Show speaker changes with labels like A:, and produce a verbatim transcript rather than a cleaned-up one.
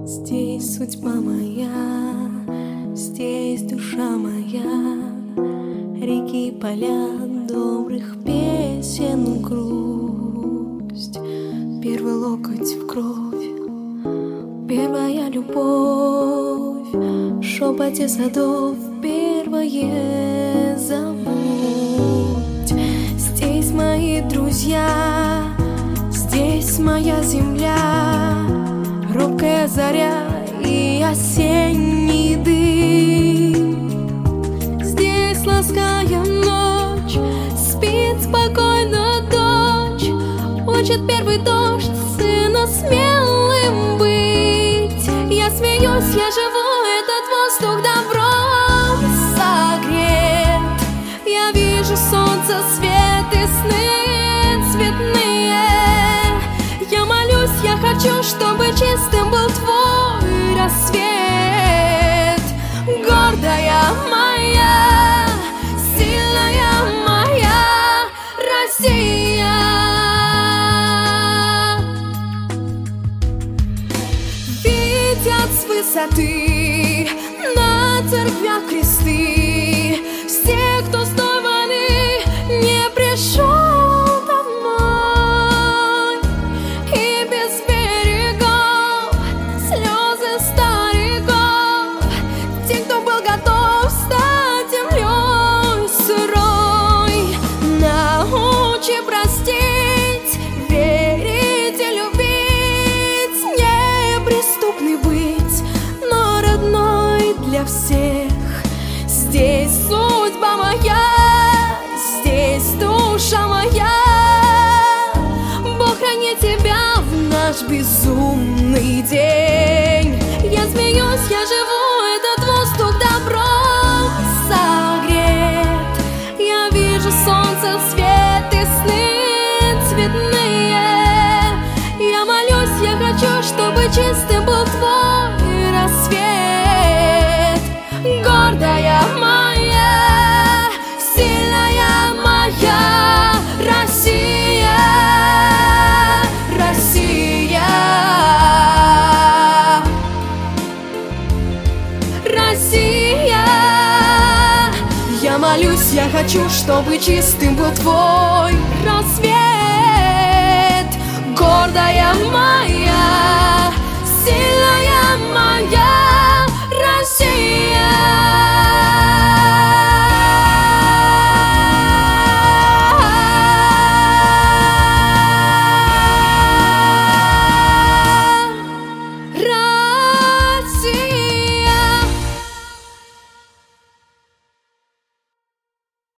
A: Здесь судьба моя, здесь душа моя, реки, поля, добрых песен грусть. Первый локоть в кровь, первая любовь, в шепоте садов первое забудь. Здесь мои друзья, здесь моя земля, робкая заря и осенний дым. Здесь лаская ночь, спит спокойно дочь, учит первый дождь сына смелым быть. Я смеюсь, я живу, этот воздух добром согрет. Я вижу солнце, свет и сны цветные. Я молюсь, я хочу, чтобы чистым был твой рассвет. Гордая моя, сильная моя Россия. Видят с высоты на церквях кресты все, кто с той войны не пришел домой. И без берегов слезы стариков, те, кто был готов стать землей сырой. Научи простить, верить и любить, неприступный быть, но родной для всех. Здесь судьба моя, здесь душа моя. Бог храни тебя в наш безумный день. Я смеюсь, я живу, этот воздух добром согрет. Я вижу солнце, свет и сны цветные. Я молюсь, я хочу, чтобы чистым был твой рассвет. Гордая моя, сильная моя Россия, Россия, Россия. Я молюсь, я хочу, чтобы чистым был твой рассвет. Гордая моя, сильная